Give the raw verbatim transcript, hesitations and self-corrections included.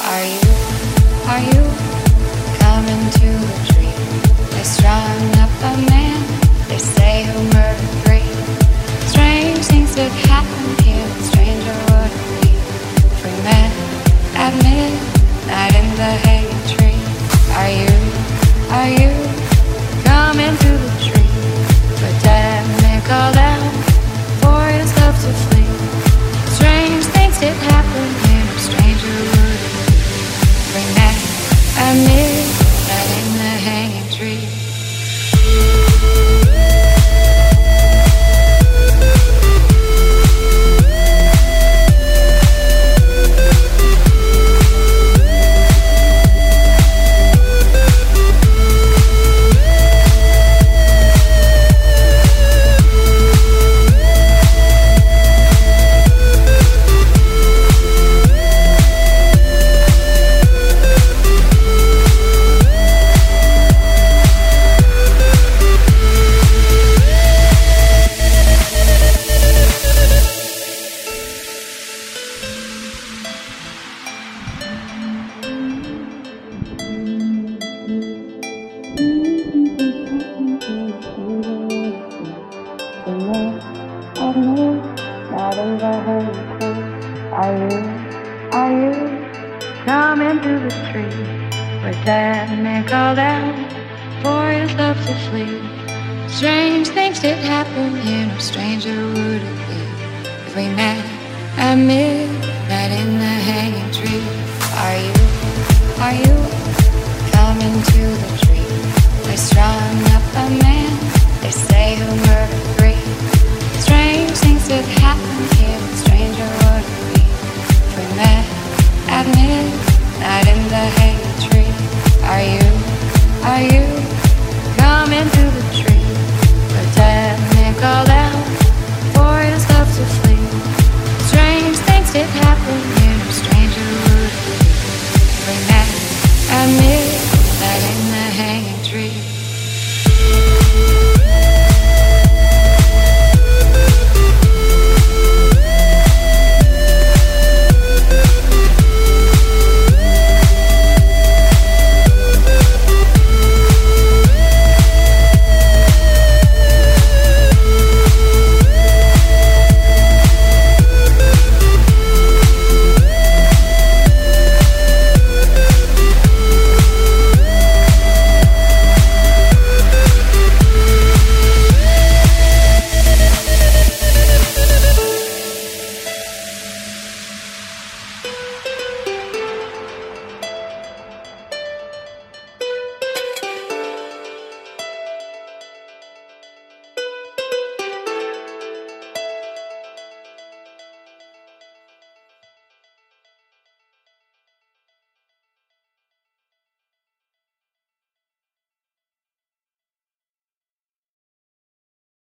Are you, are you coming to the tree? They strung up a man, they say he'll murder three. Strange things that happen here, but stranger would it be if we met at midnight in the hanging tree? Are you, are you coming to the tree? But damn, they called out for his love to flee. Strange things did happen here, no stranger would it be if we met at midnight in the hanging tree. Are you, are you coming to the tree? Where that man called out for his love to flee. Strange things did happen here, no stranger would it be if we met at midnight